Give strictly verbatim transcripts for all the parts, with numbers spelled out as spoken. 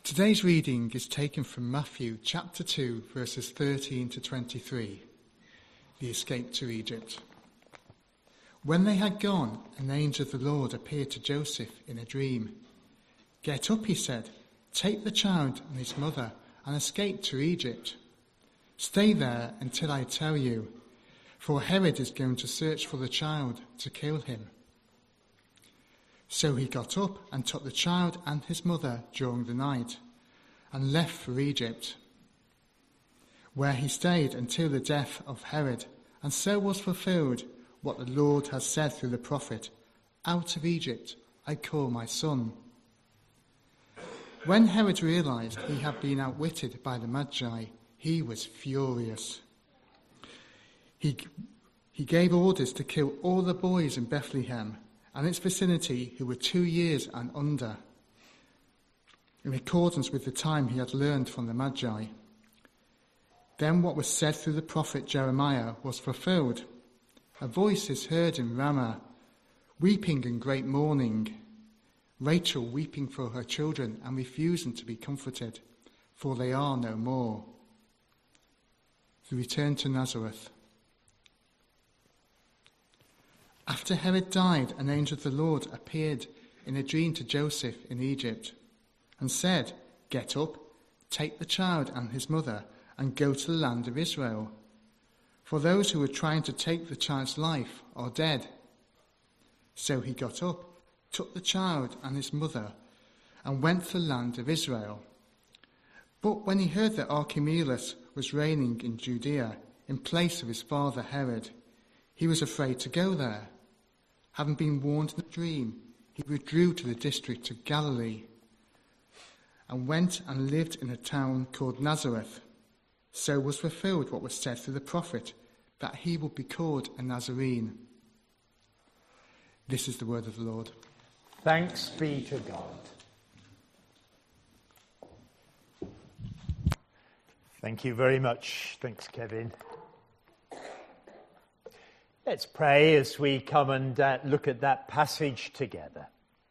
Today's reading is taken from Matthew chapter two, verses thirteen to twenty-three, the escape to Egypt. When they had gone, an angel of the Lord appeared to Joseph in a dream. "Get up," he said, "take the child and his mother and escape to Egypt. Stay there until I tell you, for Herod is going to search for the child to kill him." So he got up and took the child and his mother during the night and left for Egypt, where he stayed until the death of Herod, and so was fulfilled what the Lord has said through the prophet, "Out of Egypt I call my son." When Herod realized he had been outwitted by the Magi, he was furious. He, he gave orders to kill all the boys in Bethlehem and its vicinity who were two years and under, in accordance with the time he had learned from the Magi. Then what was said through the prophet Jeremiah was fulfilled. "A voice is heard in Ramah, weeping in great mourning, Rachel weeping for her children and refusing to be comforted, for they are no more." The return to Nazareth. After Herod died, an angel of the Lord appeared in a dream to Joseph in Egypt and said, "Get up, take the child and his mother and go to the land of Israel. For those who were trying to take the child's life are dead." So he got up, took the child and his mother and went to the land of Israel. But when he heard that Archelaus was reigning in Judea in place of his father Herod, he was afraid to go there. Having been warned in a dream, he withdrew to the district of Galilee and went and lived in a town called Nazareth. So was fulfilled what was said through the prophet, that he would be called a Nazarene. This is the word of the Lord. Thanks be to God. Thank you very much. Thanks, Kevin. Let's pray as we come and uh, look at that passage together.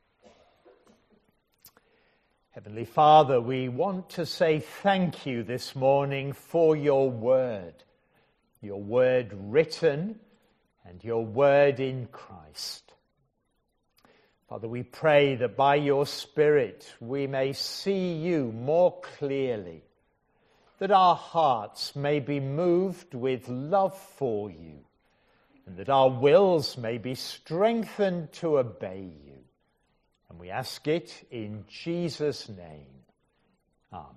Heavenly Father, we want to say thank you this morning for your word, your word written and your word in Christ. Father, we pray that by your Spirit we may see you more clearly, that our hearts may be moved with love for you, and that our wills may be strengthened to obey you. And we ask it in Jesus' name. Amen.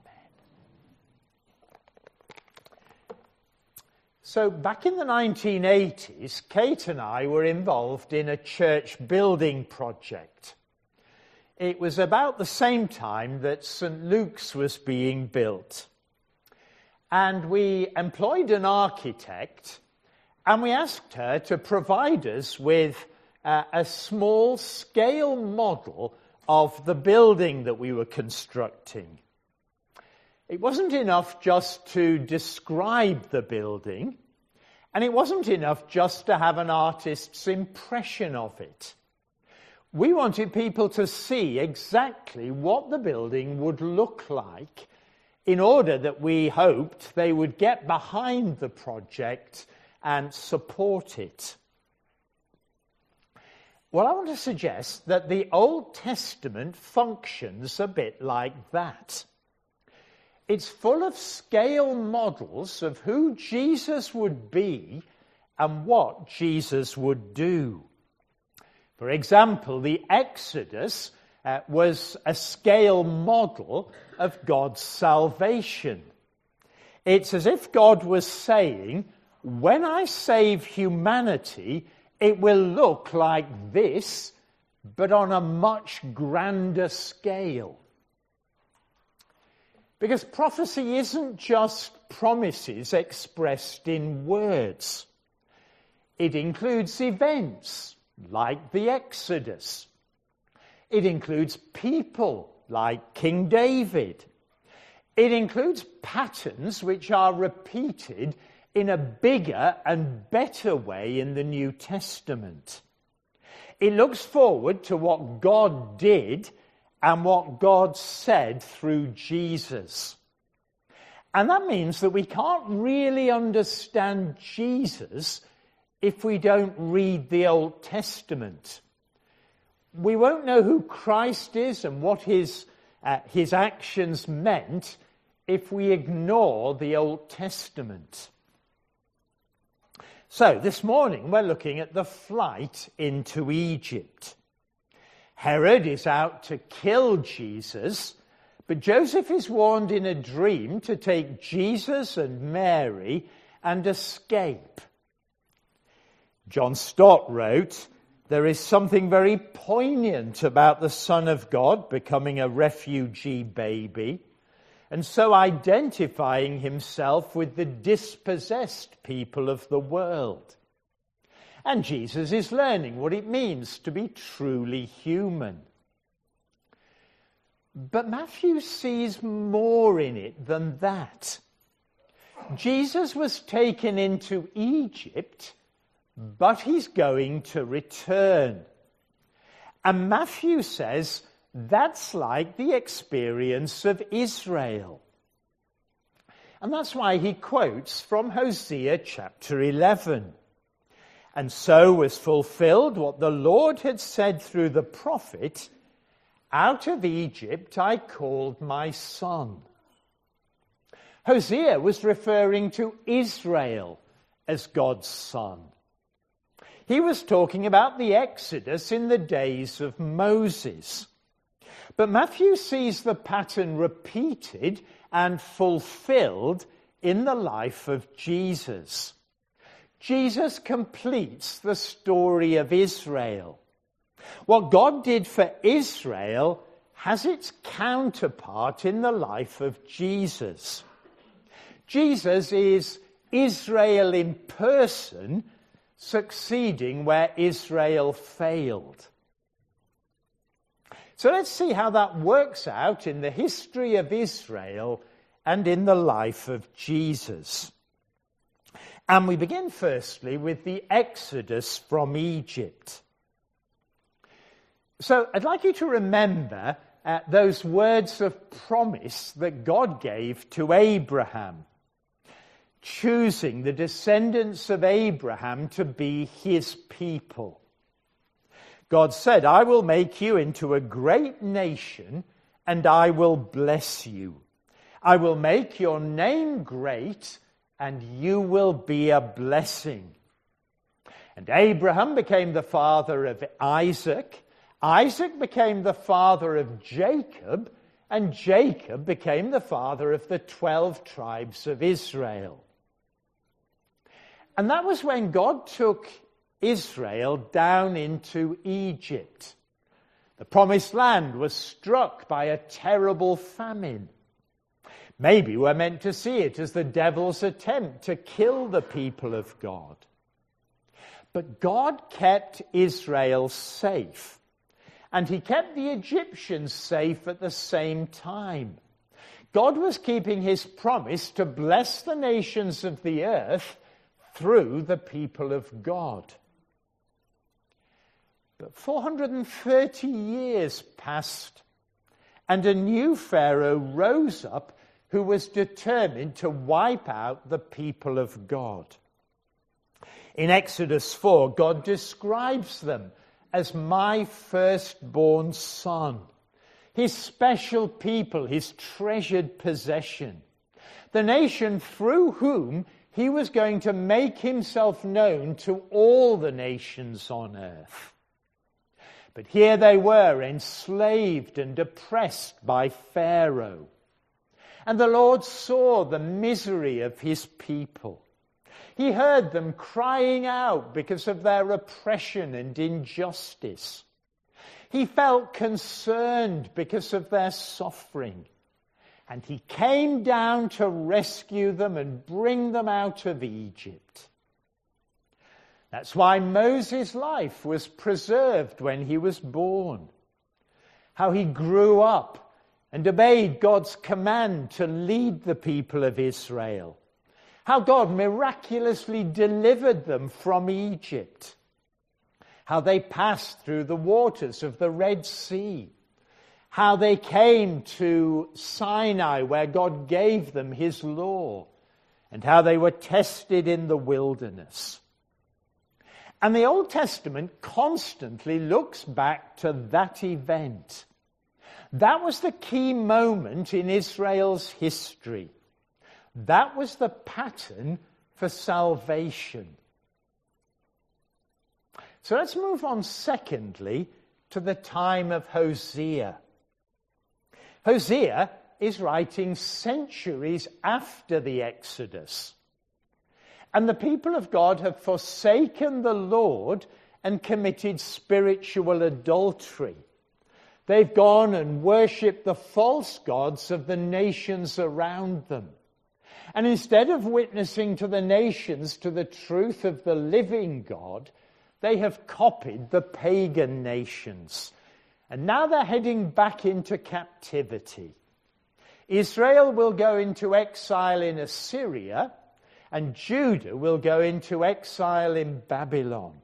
So back in the nineteen eighties, Kate and I were involved in a church building project. It was about the same time that Saint Luke's was being built. And we employed an architect, and we asked her to provide us with uh, a small-scale model of the building that we were constructing. It wasn't enough just to describe the building, and it wasn't enough just to have an artist's impression of it. We wanted people to see exactly what the building would look like in order that we hoped they would get behind the project and support it. Well, I want to suggest that the Old Testament functions a bit like that. It's full of scale models of who Jesus would be and what Jesus would do. For example, the Exodus uh, was a scale model of God's salvation. It's as if God was saying, when I save humanity, it will look like this, but on a much grander scale. Because prophecy isn't just promises expressed in words. It includes events like the Exodus. It includes people like King David. It includes patterns which are repeated in a bigger and better way in the New Testament. It looks forward to what God did and what God said through Jesus. And that means that we can't really understand Jesus if we don't read the Old Testament. We won't know who Christ is and what his, uh, his actions meant if we ignore the Old Testament. So this morning we're looking at the flight into Egypt. Herod is out to kill Jesus, but Joseph is warned in a dream to take Jesus and Mary and escape. John Stott wrote, "There is something very poignant about the Son of God becoming a refugee baby, and so identifying himself with the dispossessed people of the world. And Jesus is learning what it means to be truly human." But Matthew sees more in it than that. Jesus was taken into Egypt, but he's going to return. And Matthew says that's like the experience of Israel. And that's why he quotes from Hosea chapter eleven. "And so was fulfilled what the Lord had said through the prophet, 'Out of Egypt I called my son.'" Hosea was referring to Israel as God's son. He was talking about the Exodus in the days of Moses. But Matthew sees the pattern repeated and fulfilled in the life of Jesus. Jesus completes the story of Israel. What God did for Israel has its counterpart in the life of Jesus. Jesus is Israel in person, succeeding where Israel failed. So let's see how that works out in the history of Israel and in the life of Jesus. And we begin firstly with the Exodus from Egypt. So I'd like you to remember uh, those words of promise that God gave to Abraham, choosing the descendants of Abraham to be his people. God said, "I will make you into a great nation, and I will bless you. I will make your name great, and you will be a blessing." And Abraham became the father of Isaac. Isaac became the father of Jacob, and Jacob became the father of the twelve tribes of Israel. And that was when God took Israel down into Egypt. The promised land was struck by a terrible famine. Maybe we're meant to see it as the devil's attempt to kill the people of God. But God kept Israel safe, and he kept the Egyptians safe at the same time. God was keeping his promise to bless the nations of the earth through the people of God. But four hundred thirty years passed, and a new Pharaoh rose up who was determined to wipe out the people of God. In Exodus four, God describes them as my firstborn son, his special people, his treasured possession, the nation through whom he was going to make himself known to all the nations on earth. But here they were, enslaved and oppressed by Pharaoh. And the Lord saw the misery of his people. He heard them crying out because of their oppression and injustice. He felt concerned because of their suffering. And he came down to rescue them and bring them out of Egypt. That's why Moses' life was preserved when he was born. How he grew up and obeyed God's command to lead the people of Israel. How God miraculously delivered them from Egypt. How they passed through the waters of the Red Sea. how they came to Sinai where God gave them his law, and how they were tested in the wilderness. And the Old Testament constantly looks back to that event. That was the key moment in Israel's history. That was the pattern for salvation. So let's move on secondly to the time of Hosea. Hosea is writing centuries after the Exodus. And the people of God have forsaken the Lord and committed spiritual adultery. They've gone and worshipped the false gods of the nations around them. And instead of witnessing to the nations to the truth of the living God, they have copied the pagan nations. And now they're heading back into captivity. Israel will go into exile in Assyria, and Judah will go into exile in Babylon.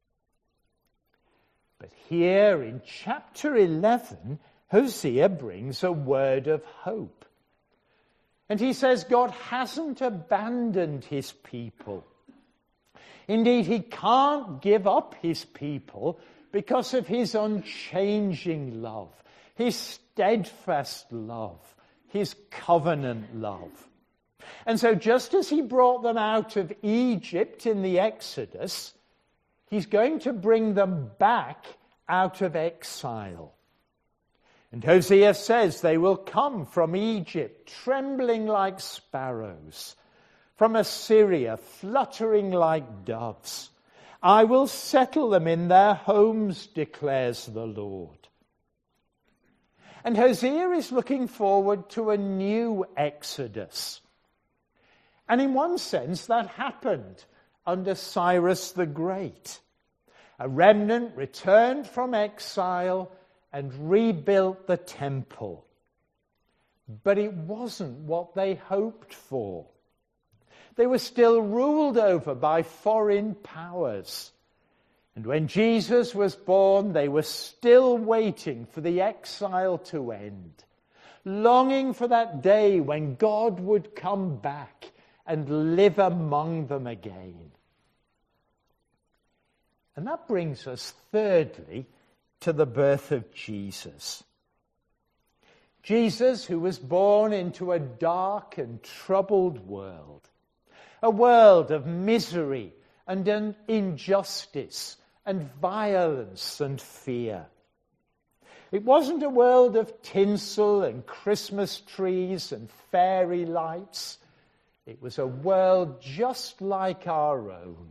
But here in chapter eleven, Hosea brings a word of hope. And he says God hasn't abandoned his people. Indeed, he can't give up his people because of his unchanging love, his steadfast love, his covenant love. And so just as he brought them out of Egypt in the Exodus, he's going to bring them back out of exile. And Hosea says they will come from Egypt trembling like sparrows, from Assyria fluttering like doves. I will settle them in their homes, declares the Lord. And Hosea is looking forward to a new Exodus. And in one sense, that happened under Cyrus the Great. A remnant returned from exile and rebuilt the temple. But it wasn't what they hoped for. They were still ruled over by foreign powers. And when Jesus was born, they were still waiting for the exile to end, longing for that day when God would come back and live among them again. And that brings us, thirdly, to the birth of Jesus. Jesus, who was born into a dark and troubled world, a world of misery and injustice and violence and fear. It wasn't a world of tinsel and Christmas trees and fairy lights. It was a world just like our own.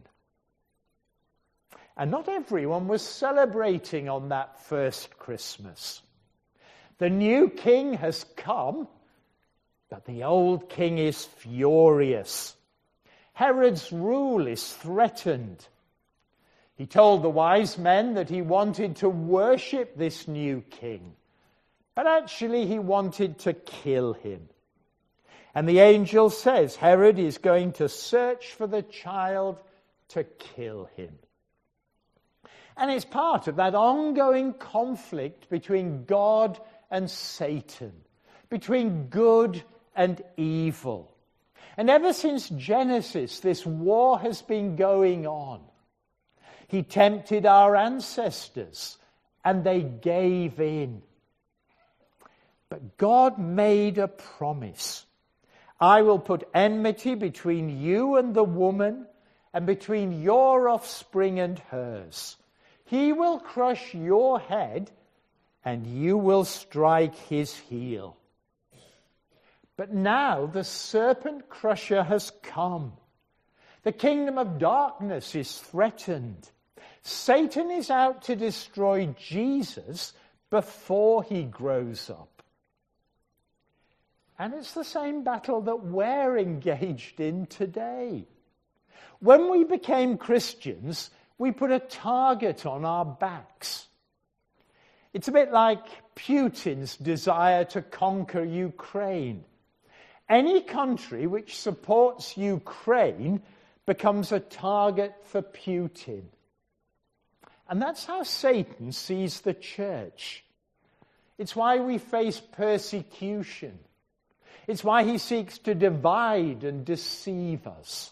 And not everyone was celebrating on that first Christmas. The new king has come, but the old king is furious. Herod's rule is threatened. He told the wise men that he wanted to worship this new king, but actually he wanted to kill him. And the angel says Herod is going to search for the child to kill him. And it's part of that ongoing conflict between God and Satan, between good and evil. And ever since Genesis, this war has been going on. He tempted our ancestors, and they gave in. But God made a promise. I will put enmity between you and the woman, and between your offspring and hers. He will crush your head, and you will strike his heel. But now the serpent crusher has come. The kingdom of darkness is threatened. Satan is out to destroy Jesus before he grows up. And it's the same battle that we're engaged in today. When we became Christians, we put a target on our backs. It's a bit like Putin's desire to conquer Ukraine. Any country which supports Ukraine becomes a target for Putin. And that's how Satan sees the church. It's why we face persecution. It's why he seeks to divide and deceive us.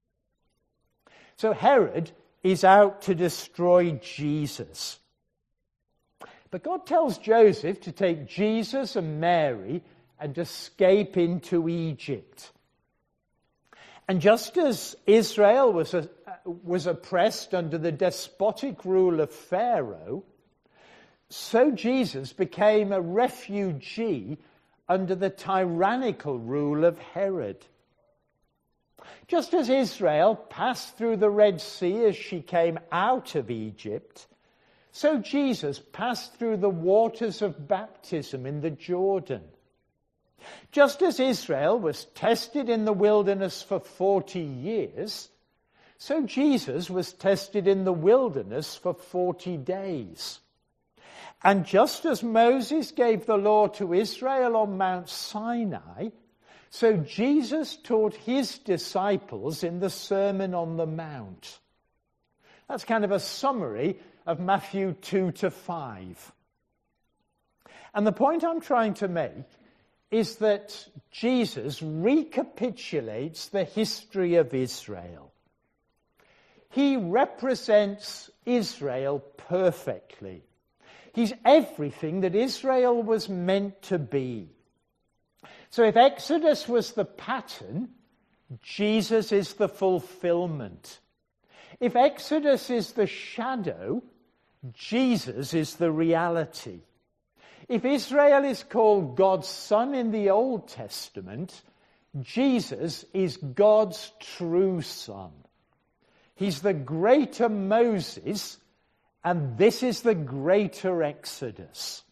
So Herod is out to destroy Jesus. But God tells Joseph to take Jesus and Mary and escape into Egypt. And just as Israel was, uh, was oppressed under the despotic rule of Pharaoh, so Jesus became a refugee under the tyrannical rule of Herod. Just as Israel passed through the Red Sea as she came out of Egypt, so Jesus passed through the waters of baptism in the Jordan. Just as Israel was tested in the wilderness for forty years, so Jesus was tested in the wilderness for forty days. And just as Moses gave the law to Israel on Mount Sinai, so Jesus taught his disciples in the Sermon on the Mount. That's kind of a summary of Matthew two to five. And the point I'm trying to make is that Jesus recapitulates the history of Israel. He represents Israel perfectly. He's everything that Israel was meant to be. So if Exodus was the pattern, Jesus is the fulfillment. If Exodus is the shadow, Jesus is the reality. If Israel is called God's son in the Old Testament, Jesus is God's true son. He's the greater Moses, and this is the greater Exodus.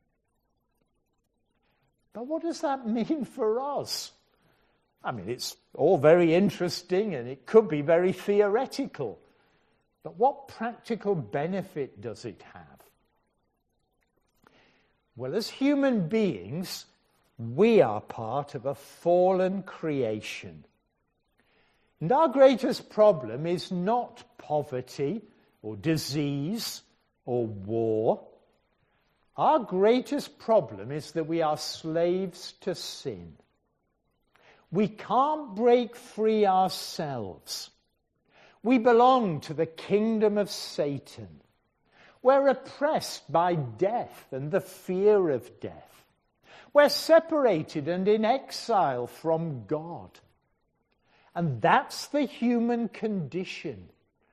But what does that mean for us? I mean, it's all very interesting and it could be very theoretical. But what practical benefit does it have? Well, as human beings, we are part of a fallen creation. And our greatest problem is not poverty or disease or war. Our greatest problem is that we are slaves to sin. We can't break free ourselves. We belong to the kingdom of Satan. We're oppressed by death and the fear of death. We're separated and in exile from God. And that's the human condition.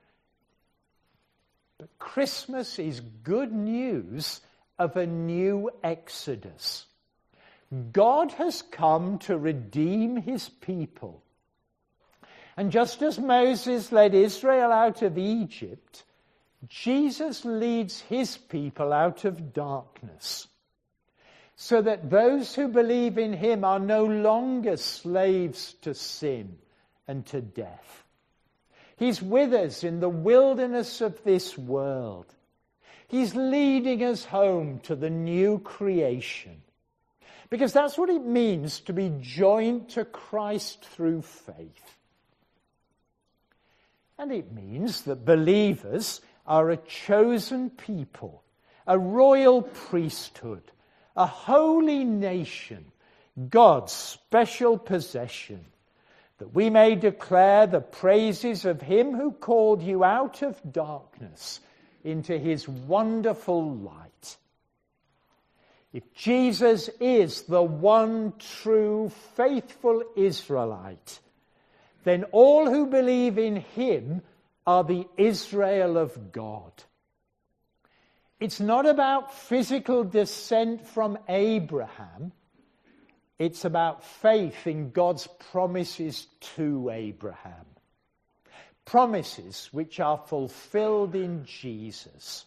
But Christmas is good news of a new Exodus. God has come to redeem his people. And just as Moses led Israel out of Egypt, Jesus leads his people out of darkness, so that those who believe in him are no longer slaves to sin and to death. He's with us in the wilderness of this world. He's leading us home to the new creation. Because that's what it means to be joined to Christ through faith. And it means that believers are a chosen people, a royal priesthood, a holy nation, God's special possession, that we may declare the praises of him who called you out of darkness into his wonderful light. If Jesus is the one true faithful Israelite, then all who believe in him are the Israel of God. It's not about physical descent from Abraham. It's about faith in God's promises to Abraham. Promises which are fulfilled in Jesus.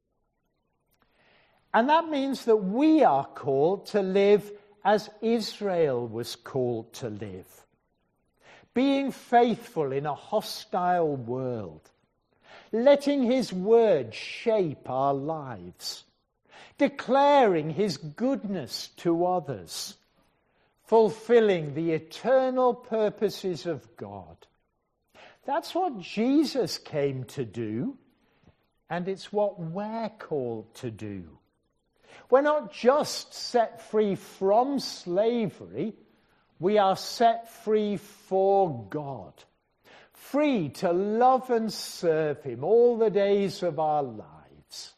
And that means that we are called to live as Israel was called to live. Being faithful in a hostile world. Letting his word shape our lives. Declaring his goodness to others. Fulfilling the eternal purposes of God. That's what Jesus came to do, and it's what we're called to do. We're not just set free from slavery, we are set free for God. Free to love and serve him all the days of our lives.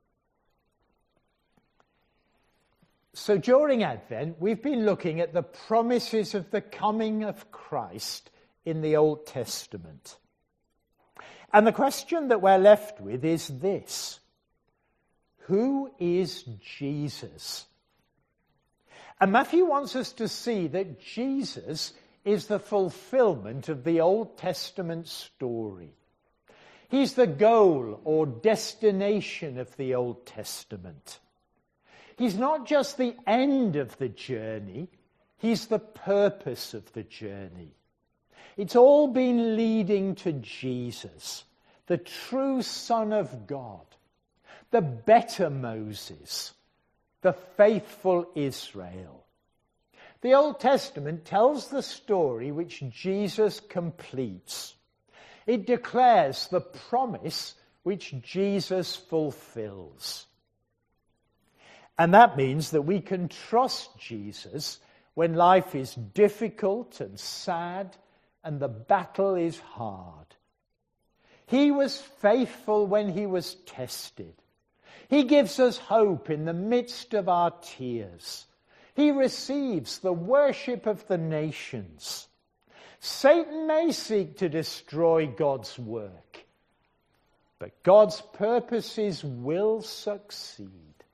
So during Advent, we've been looking at the promises of the coming of Christ in the Old Testament. And the question that we're left with is this: who is Jesus? And Matthew wants us to see that Jesus is the fulfillment of the Old Testament story. He's the goal or destination of the Old Testament. He's not just the end of the journey, he's the purpose of the journey. It's all been leading to Jesus, the true Son of God, the better Moses, the faithful Israel. The Old Testament tells the story which Jesus completes. It declares the promise which Jesus fulfills. And that means that we can trust Jesus when life is difficult and sad and the battle is hard. He was faithful when he was tested. He gives us hope in the midst of our tears. He receives the worship of the nations. Satan may seek to destroy God's work, but God's purposes will succeed.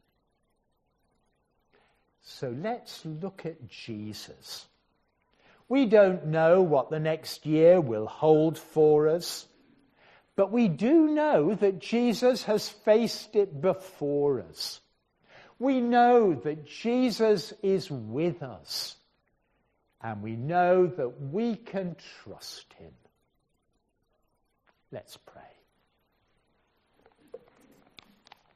So let's look at Jesus. We don't know what the next year will hold for us, but we do know that Jesus has faced it before us. We know that Jesus is with us, and we know that we can trust him. Let's pray.